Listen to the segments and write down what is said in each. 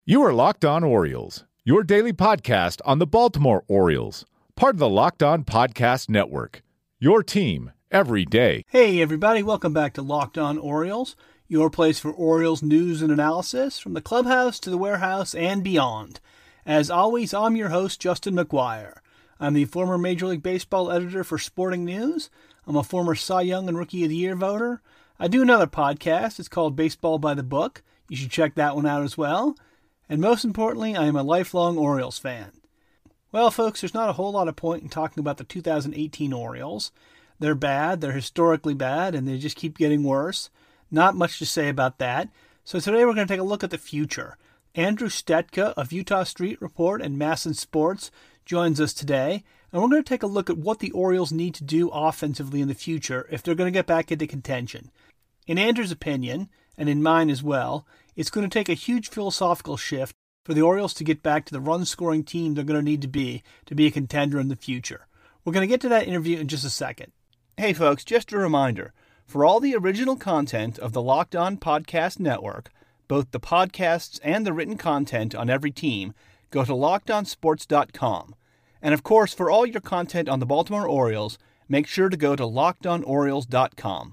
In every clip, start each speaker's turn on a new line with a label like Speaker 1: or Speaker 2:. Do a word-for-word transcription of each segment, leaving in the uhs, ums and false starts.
Speaker 1: You are Locked On Orioles, your daily podcast on the Baltimore Orioles, part of the Locked On Podcast Network, your team every day.
Speaker 2: Hey everybody, welcome back to Locked On Orioles, your place for Orioles news and analysis from the clubhouse to the warehouse and beyond. As always, I'm your host, Justin McGuire. I'm the former Major League Baseball editor for Sporting News. I'm a former Cy Young and Rookie of the Year voter. I do another podcast. It's called Baseball by the Book. You should check that one out as well. And most importantly, I am a lifelong Orioles fan. Well, folks, there's not a whole lot of point in talking about the two thousand eighteen Orioles. They're bad, they're historically bad, and they just keep getting worse. Not much to say about that. So today we're going to take a look at the future. Andrew Stetka of Utah Street Report and MASN Sports joins us today, and we're going to take a look at what the Orioles need to do offensively in the future if they're going to get back into contention. In Andrew's opinion, and in mine as well, it's going to take a huge philosophical shift for the Orioles to get back to the run-scoring team they're going to need to be to be a contender in the future. We're going to get to that interview in just a second. Hey folks, just a reminder, for all the original content of the Locked On Podcast Network, both the podcasts and the written content on every team, go to locked on sports dot com. And of course, for all your content on the Baltimore Orioles, make sure to go to locked on orioles dot com.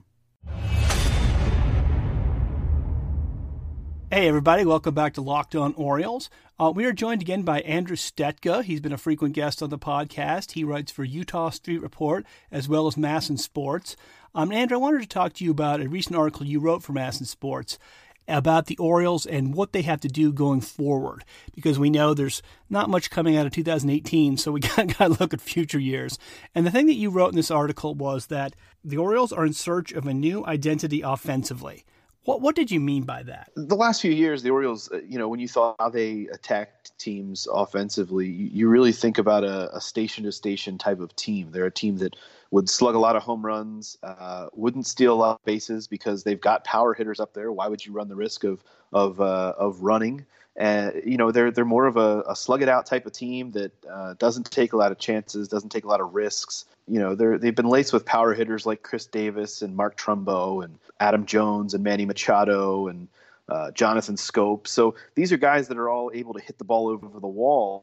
Speaker 2: Hey everybody, welcome back to Locked On Orioles. Uh, we are joined again by Andrew Stetka. He's been a frequent guest on the podcast. He writes for Utah Street Report as well as MASN Sports. Um, Andrew, I wanted to talk to you about a recent article you wrote for MASN Sports about the Orioles and what they have to do going forward, because we know there's not much coming out of two thousand eighteen, so we got to look at future years. And the thing that you wrote in this article was that the Orioles are in search of a new identity offensively. What what did you mean by that?
Speaker 3: The last few years, the Orioles, you know, when you saw how they attacked teams offensively, you, you really think about a, a station-to-station type of team. They're a team that would slug a lot of home runs, uh, wouldn't steal a lot of bases because they've got power hitters up there. Why would you run the risk of of uh, of running? And you know, they're they're more of a, a slug it out type of team that uh, doesn't take a lot of chances, doesn't take a lot of risks. You know, they're they've been laced with power hitters like Chris Davis and Mark Trumbo and Adam Jones and Manny Machado and uh, Jonathan Scope. So these are guys that are all able to hit the ball over the wall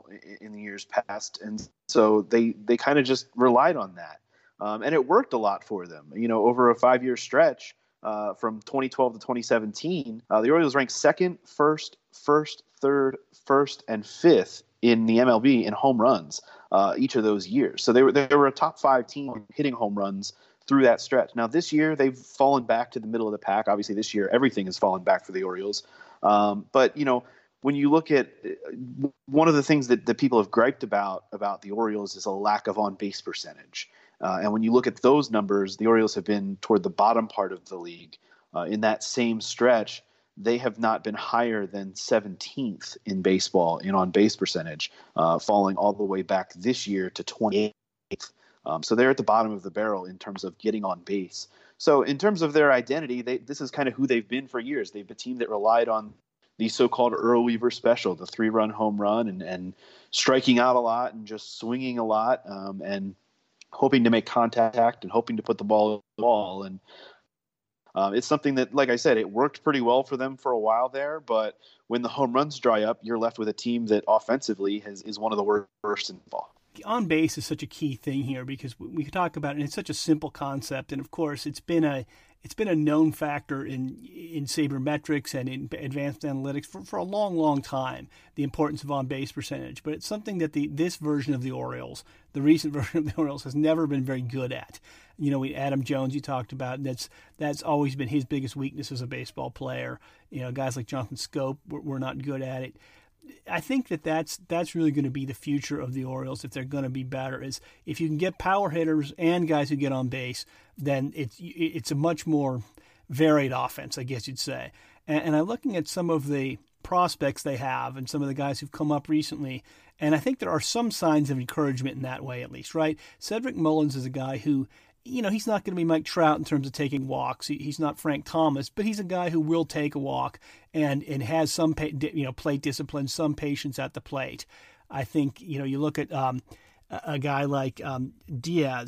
Speaker 3: in the years past, and so they they kind of just relied on that, um, and it worked a lot for them. You know, over a five-year stretch. Uh, from twenty twelve to twenty seventeen, uh, the Orioles ranked second, first, first, third, first, and fifth in the M L B in home runs uh, each of those years. So they were they were a top five team hitting home runs through that stretch. Now this year they've fallen back to the middle of the pack. Obviously this year everything has fallen back for the Orioles. Um, but you know, when you look at one of the things that, that people have griped about about the Orioles is a lack of on-base percentage. Uh, and when you look at those numbers, the Orioles have been toward the bottom part of the league. Uh, in that same stretch, they have not been higher than seventeenth in baseball in on-base percentage, uh, falling all the way back this year to twenty-eighth. Um, so they're at the bottom of the barrel in terms of getting on base. So in terms of their identity, they, this is kind of who they've been for years. They've been a team that relied on the so-called Earl Weaver special, the three-run home run, and, and striking out a lot and just swinging a lot, um, and hoping to make contact and hoping to put the ball in the wall. And um, it's something that, like I said, it worked pretty well for them for a while there. But when the home runs dry up, you're left with a team that offensively has, is one of the worst in ball.
Speaker 2: On base is such a key thing here because we can talk about it, and it's such a simple concept. And of course, it's been a it's been a known factor in in sabermetrics and in advanced analytics for, for a long, long time, the importance of on-base percentage. But it's something that the this version of the Orioles, the recent version of the Orioles, has never been very good at. You know, we, Adam Jones you talked about, and that's that's always been his biggest weakness as a baseball player. You know, guys like Jonathan Scope were, were not good at it. I think that that's, that's really going to be the future of the Orioles if they're going to be better, is if you can get power hitters and guys who get on base, then it's it's a much more varied offense, I guess you'd say. And, and I'm looking at some of the prospects they have and some of the guys who've come up recently, and I think there are some signs of encouragement in that way, at least, right? Cedric Mullins is a guy who, you know, he's not going to be Mike Trout in terms of taking walks. He, he's not Frank Thomas, but he's a guy who will take a walk and, and has some, you know, plate discipline, some patience at the plate. I think, you know, you look at um, a, a guy like um, Diaz,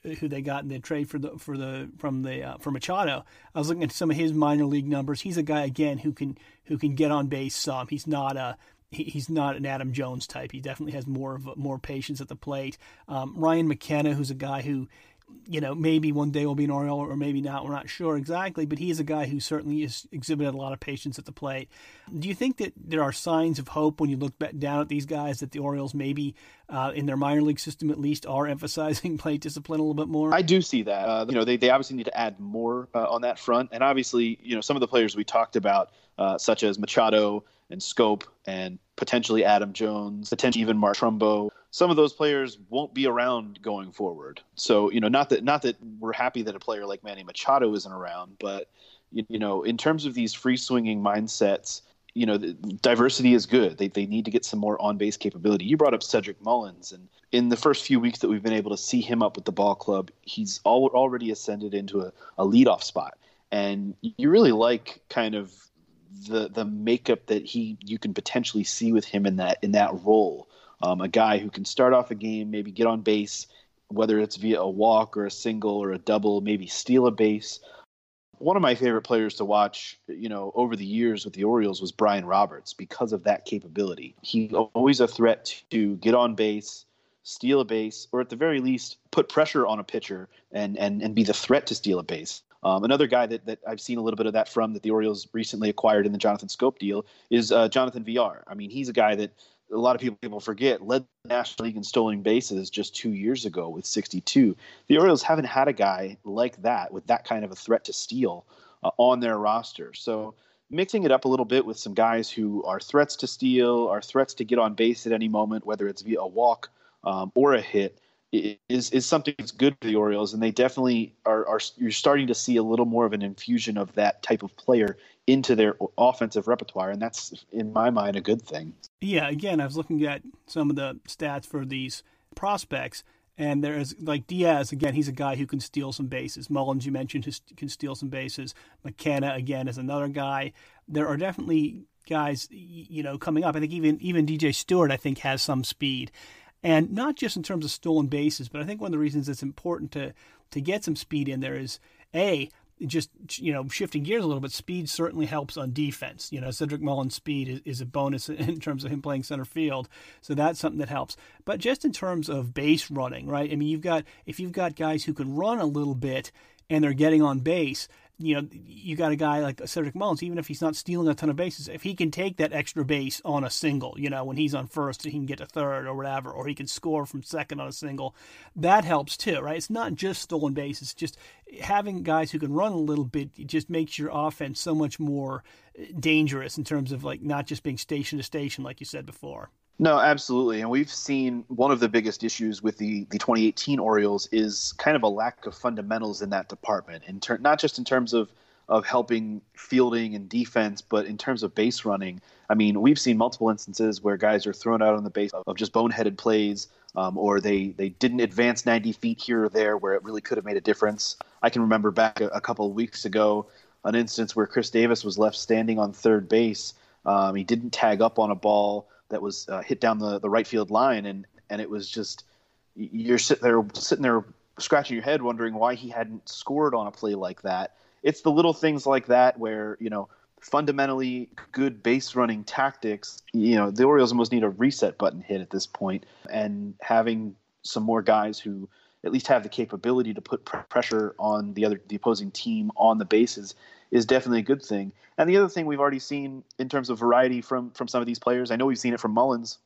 Speaker 2: who they got in the trade for the for the from the uh, for Machado. I was looking at some of his minor league numbers. He's a guy again who can who can get on base some. He's not a he, he's not an Adam Jones type. He definitely has more of more patience at the plate. Um, Ryan McKenna, who's a guy who, you know, maybe one day will be an Oriole or maybe not. We're not sure exactly, but he is a guy who certainly has exhibited a lot of patience at the plate. Do you think that there are signs of hope when you look back down at these guys that the Orioles maybe uh, in their minor league system at least are emphasizing plate discipline a little bit more?
Speaker 3: I do see that. Uh, you know, they, they obviously need to add more uh, on that front. And obviously, you know, some of the players we talked about, uh, such as Machado and Scope and potentially Adam Jones, potentially even Mark Trumbo, some of those players won't be around going forward. So, you know, not that not that we're happy that a player like Manny Machado isn't around, but, you, you know, in terms of these free-swinging mindsets, you know, the diversity is good. They they need to get some more on-base capability. You brought up Cedric Mullins, and in the first few weeks that we've been able to see him up with the ball club, he's al- already ascended into a, a leadoff spot. And you really like kind of the the makeup that he you can potentially see with him in that in that role. Um, a guy who can start off a game, maybe get on base, whether it's via a walk or a single or a double, maybe steal a base. One of my favorite players to watch, you know, over the years with the Orioles was Brian Roberts because of that capability. He's always a threat to get on base, steal a base, or at the very least put pressure on a pitcher and and, and be the threat to steal a base. Um, another guy that, that I've seen a little bit of that from that the Orioles recently acquired in the Jonathan Scope deal is uh, Jonathan Villar. I mean, he's a guy that a lot of people, people forget led the National League in stolen bases just two years ago with sixty-two. The Orioles haven't had a guy like that with that kind of a threat to steal uh, on their roster. So mixing it up a little bit with some guys who are threats to steal, are threats to get on base at any moment, whether it's via a walk um, or a hit, is is something that's good for the Orioles, and they definitely are, are. You're starting to see a little more of an infusion of that type of player into their offensive repertoire, and that's, in my mind, a good thing.
Speaker 2: Yeah, again, I was looking at some of the stats for these prospects, and there's like Diaz, again, he's a guy who can steal some bases. Mullins, you mentioned, his, can steal some bases. McKenna, again, is another guy. There are definitely guys, you know, coming up. I think even even D J Stewart, I think, has some speed. And not just in terms of stolen bases, but I think one of the reasons it's important to to get some speed in there is, A, just, you know, shifting gears a little bit, speed certainly helps on defense. You know, Cedric Mullins' speed is, is a bonus in terms of him playing center field. So that's something that helps. But just in terms of base running, right? I mean, you've got, if you've got guys who can run a little bit and they're getting on base, you know, you got a guy like Cedric Mullins, even if he's not stealing a ton of bases, if he can take that extra base on a single, you know, when he's on first, he can get to third or whatever, or he can score from second on a single, that helps too, right? It's not just stolen bases, just having guys who can run a little bit, it just makes your offense so much more dangerous in terms of like not just being station to station, like you said before.
Speaker 3: No, absolutely. And we've seen one of the biggest issues with the, the twenty eighteen Orioles is kind of a lack of fundamentals in that department, in ter- not just in terms of, of helping fielding and defense, but in terms of base running. I mean, we've seen multiple instances where guys are thrown out on the base of just boneheaded plays, um, or they, they didn't advance ninety feet here or there where it really could have made a difference. I can remember back a, a couple of weeks ago an instance where Chris Davis was left standing on third base. Um, he didn't tag up on a ball that was uh, hit down the, the right field line, and and it was just, you're sitting there sitting there scratching your head wondering why he hadn't scored on a play like that. It's the little things like that where, you know, fundamentally good base running tactics, you know, the Orioles almost need a reset button hit at this point, and having some more guys who at least have the capability to put pr- pressure on the other the opposing team on the bases is definitely a good thing. And the other thing we've already seen in terms of variety from from some of these players, I know we've seen it from Mullins,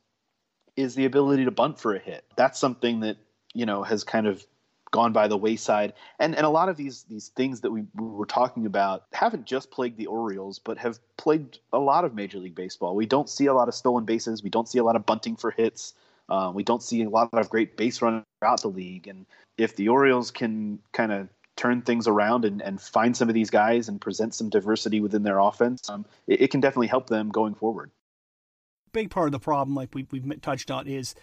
Speaker 3: is the ability to bunt for a hit. That's something that, you know, has kind of gone by the wayside. And and a lot of these these things that we, we were talking about haven't just plagued the Orioles, but have plagued a lot of Major League Baseball. We don't see a lot of stolen bases. We don't see a lot of bunting for hits. Uh, we don't see a lot of great base running throughout the league. And if the Orioles can kind of turn things around and, and find some of these guys and present some diversity within their offense, um, it, it can definitely help them going forward.
Speaker 2: Big part of the problem, like we, we've touched on, is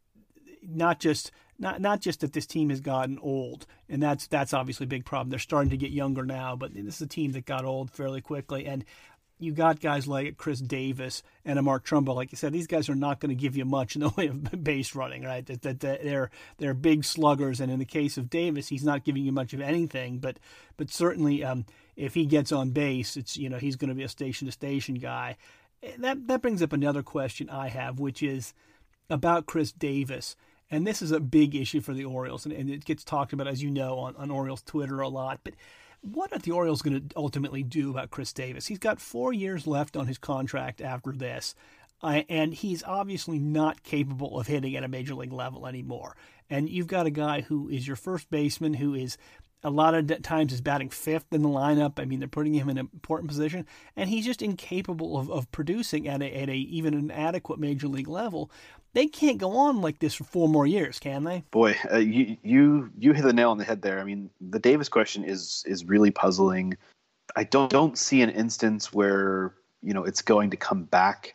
Speaker 2: not just not not just that this team has gotten old, and that's that's obviously a big problem. They're starting to get younger now, but this is a team that got old fairly quickly. And you got guys like Chris Davis and a Mark Trumbo. Like you said, these guys are not going to give you much in the way of base running, right? That, that, that they're they're big sluggers, and in the case of Davis, he's not giving you much of anything. But but certainly, um, if he gets on base, it's you know he's going to be a station to station guy. That that brings up another question I have, which is about Chris Davis. And this is a big issue for the Orioles, and, and it gets talked about, as you know, on, on Orioles Twitter a lot. But what are the Orioles going to ultimately do about Chris Davis? He's got four years left on his contract after this, uh, and he's obviously not capable of hitting at a major league level anymore. And you've got a guy who is your first baseman, who is a lot of times is batting fifth in the lineup. I mean, they're putting him in an important position, and he's just incapable of, of producing at a, at a even an adequate major league level. They can't go on like this for four more years, can they?
Speaker 3: Boy, uh, you you you hit the nail on the head there. I mean, the Davis question is is really puzzling. I don't don't see an instance where you know it's going to come back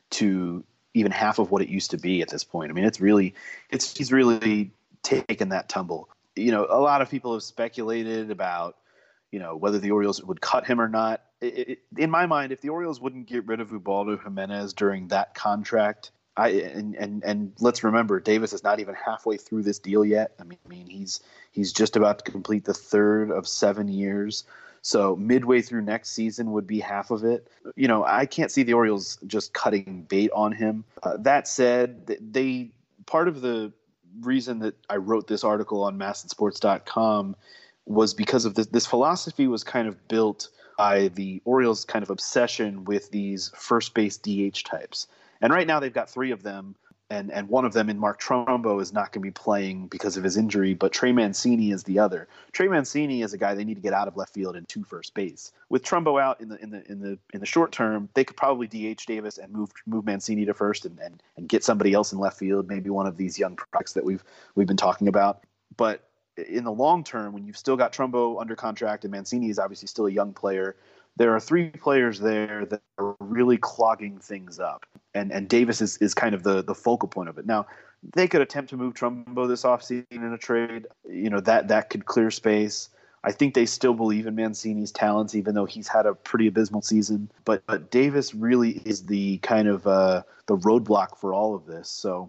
Speaker 3: to even half of what it used to be at this point. I mean, it's really it's he's really taken that tumble. You know, a lot of people have speculated about, you know, whether the Orioles would cut him or not. It, it, in my mind, if the Orioles wouldn't get rid of Ubaldo Jimenez during that contract, I and, and and let's remember, Davis is not even halfway through this deal yet. I mean, I mean, he's he's just about to complete the third of seven years. So midway through next season would be half of it. You know, I can't see the Orioles just cutting bait on him. Uh, that said, they part of the reason that I wrote this article on masson sports dot com was because of this. This philosophy was kind of built by the Orioles' kind of obsession with these first base D H types. And right now they've got three of them, and, and one of them in Mark Trumbo is not going to be playing because of his injury, but Trey Mancini is the other. Trey Mancini is a guy they need to get out of left field and to first base. With Trumbo out in the in the in the in the short term, they could probably D H Davis and move move Mancini to first and, and, and get somebody else in left field, maybe one of these young products that we've we've been talking about. But in the long term, when you've still got Trumbo under contract and Mancini is obviously still a young player, there are three players there that are really clogging things up. And and Davis is, is kind of the, the focal point of it. Now, they could attempt to move Trumbo this offseason in a trade. You know, that that could clear space. I think they still believe in Mancini's talents, even though he's had a pretty abysmal season. But but Davis really is the kind of uh, the roadblock for all of this. So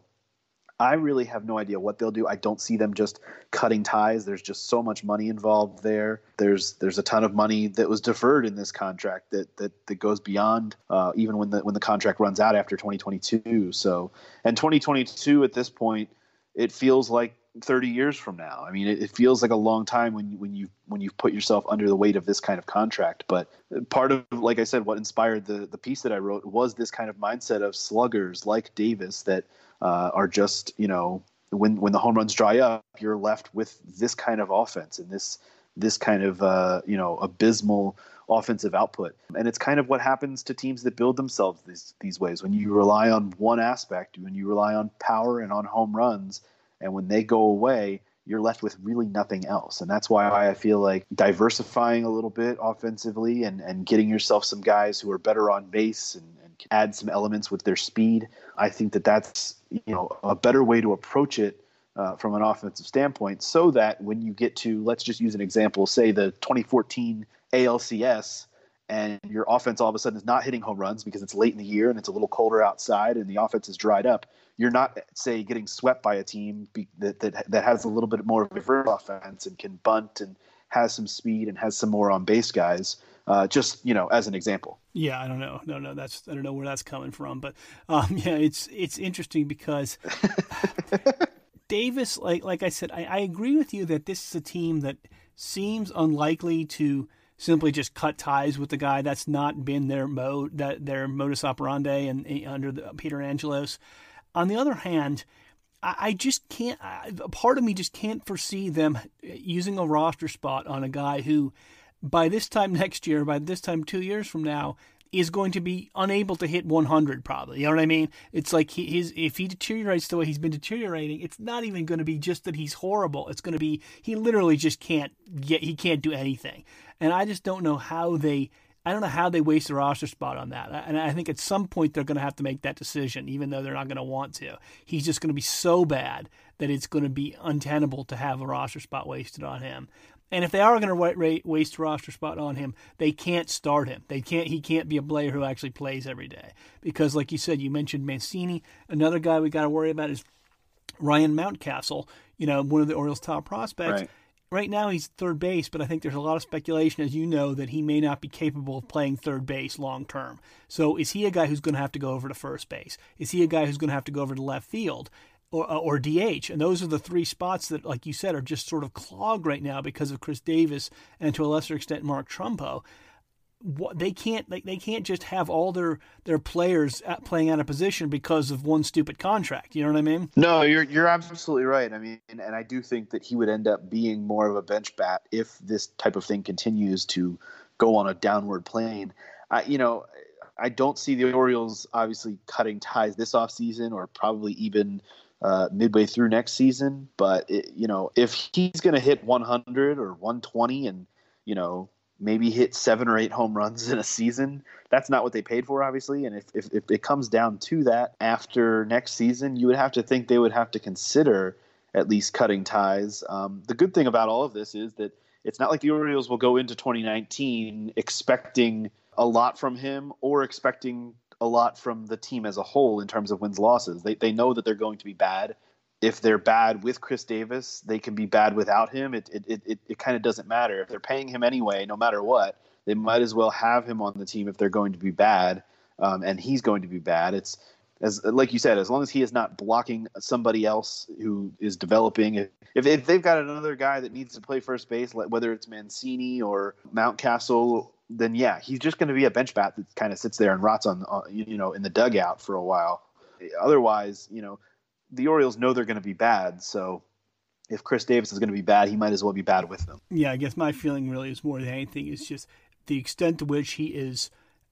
Speaker 3: I really have no idea what they'll do. I don't see them just cutting ties. There's just so much money involved there. There's there's a ton of money that was deferred in this contract that that, that goes beyond uh, even when the when the contract runs out after twenty twenty-two. So, and twenty twenty-two at this point, it feels like thirty years from now. I mean, it, it feels like a long time when you, when you when you've put yourself under the weight of this kind of contract. But part of, like I said, what inspired the the piece that I wrote was this kind of mindset of sluggers like Davis that uh, are just, you know, when when the home runs dry up, you're left with this kind of offense and this this kind of uh, you know abysmal offensive output. And it's kind of what happens to teams that build themselves these these ways. When you rely on one aspect, when you rely on power and on home runs, and when they go away, you're left with really nothing else. And that's why I feel like diversifying a little bit offensively and, and getting yourself some guys who are better on base and, and can add some elements with their speed. I think that that's, you know, a better way to approach it uh, from an offensive standpoint, so that when you get to, let's just use an example, say the twenty fourteen A L C S, and your offense all of a sudden is not hitting home runs because it's late in the year and it's a little colder outside and the offense is dried up. You're not, say, getting swept by a team be, that, that that has a little bit more of a diverse offense and can bunt and has some speed and has some more on base guys. Uh, just, you know, as an example.
Speaker 2: Yeah, I don't know. No, no, that's I don't know where that's coming from, but um, yeah, it's it's interesting because Davis, like like I said, I, I agree with you that this is a team that seems unlikely to simply just cut ties with the guy. That's not been their mode, that their modus operandi, and under the, Peter Angelos. On the other hand, I, I just can't. I, a part of me just can't foresee them using a roster spot on a guy who, by this time next year, by this time two years from now, is going to be unable to hit one hundred probably. You know what I mean? It's like he, his if he deteriorates the way he's been deteriorating, it's not even going to be just that he's horrible. It's going to be he literally just can't get he can't do anything. And I just don't know how they I don't know how they waste a roster spot on that. And I think at some point they're going to have to make that decision, even though they're not going to want to. He's just going to be so bad that it's going to be untenable to have a roster spot wasted on him. And if they are going to waste a roster spot on him, they can't start him. They can't. He can't be a player who actually plays every day. Because, like you said, you mentioned Mancini. Another guy we got to worry about is Ryan Mountcastle. You know, one of the Orioles' top prospects.
Speaker 3: Right.
Speaker 2: Right now he's third base, but I think there's a lot of speculation, as you know, that he may not be capable of playing third base long term. So is he a guy who's going to have to go over to first base? Is he a guy who's going to have to go over to left field? Or, or D H, and those are the three spots that, like you said, are just sort of clogged right now because of Chris Davis and to a lesser extent Mark Trumbo. What, they can't they, they can't just have all their, their players at, playing out of position because of one stupid contract. You know what I mean?
Speaker 3: No, you're you're absolutely right. I mean, and, and I do think that he would end up being more of a bench bat if this type of thing continues to go on a downward plane. I, you know, I don't see the Orioles obviously cutting ties this offseason or probably even Uh, midway through next season, but it, you know, if he's going to hit one hundred or one twenty and, you know, maybe hit seven or eight home runs in a season, that's not what they paid for, obviously. And if, if, if it comes down to that after next season, you would have to think they would have to consider at least cutting ties. Um, the good thing about all of this is that it's not like the Orioles will go into twenty nineteen expecting a lot from him or expecting a lot from the team as a whole in terms of wins losses. They they know that they're going to be bad. If they're bad with Chris Davis, they can be bad without him. It it it it, it kind of doesn't matter. If they're paying him anyway, no matter what, they might as well have him on the team if they're going to be bad, um, and he's going to be bad. It's as like you said, as long as he is not blocking somebody else who is developing. If if they've got another guy that needs to play first base, whether it's Mancini or Mountcastle, then yeah, he's just going to be a bench bat that kind of sits there and rots on, uh, you know, in the dugout for a while. Otherwise, you know, the Orioles know they're going to be bad. So if Chris Davis is going to be bad, he might as well be bad with them.
Speaker 2: Yeah, I guess my feeling really is more than anything is just the extent to which he is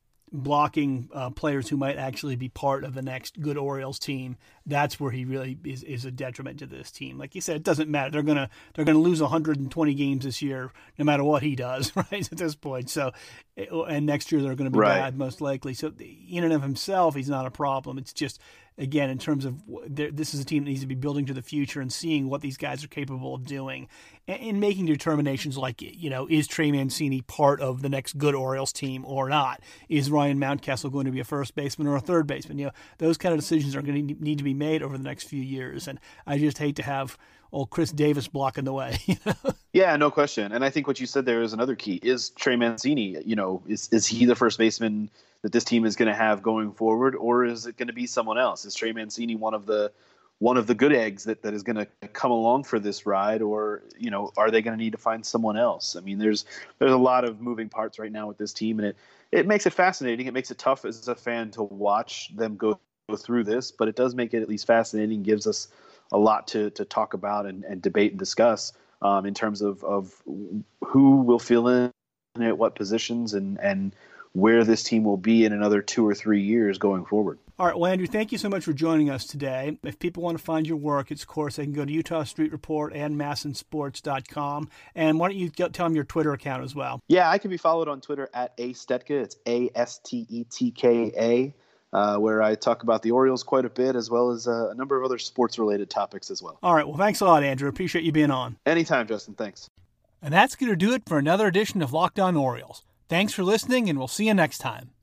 Speaker 2: blocking uh, players who might actually be part of the next good Orioles team. That's where he really is, is a detriment to this team. Like you said, it doesn't matter. They're gonna they're gonna lose one hundred twenty games this year, no matter what he does, right? At this point, so and next year they're going to be
Speaker 3: right.
Speaker 2: bad most likely. So in and of himself, he's not a problem. It's just, again, in terms of this is a team that needs to be building to the future and seeing what these guys are capable of doing and making determinations like, you know, is Trey Mancini part of the next good Orioles team or not? Is Ryan Mountcastle going to be a first baseman or a third baseman? You know, those kind of decisions are going to need to be made over the next few years. And I just hate to have old Chris Davis blocking the way. You know?
Speaker 3: Yeah, no question. And I think what you said there is another key. Is Trey Mancini, you know, is, is he the first baseman that this team is going to have going forward, or is it going to be someone else? Is Trey Mancini one of the one of the good eggs that, that is going to come along for this ride, or, you know, are they going to need to find someone else? I mean, there's there's a lot of moving parts right now with this team, and it, it makes it fascinating. It makes it tough as a fan to watch them go, go through this, but it does make it at least fascinating, gives us a lot to, to talk about and, and debate and discuss um, in terms of, of who will fill in at what positions and, and where this team will be in another two or three years going forward.
Speaker 2: All right, well, Andrew, thank you so much for joining us today. If people want to find your work, it's, of course, they can go to Utah Street Report and masson sports dot com. And why don't you tell them your Twitter account as well?
Speaker 3: Yeah, I can be followed on Twitter at A Stetka. It's A S T E T K A. Uh, where I talk about the Orioles quite a bit, as well as uh, a number of other sports-related topics as well.
Speaker 2: All right. Well, thanks a lot, Andrew. Appreciate you being on.
Speaker 3: Anytime, Justin. Thanks.
Speaker 2: And that's going to do it for another edition of Locked On Orioles. Thanks for listening, and we'll see you next time.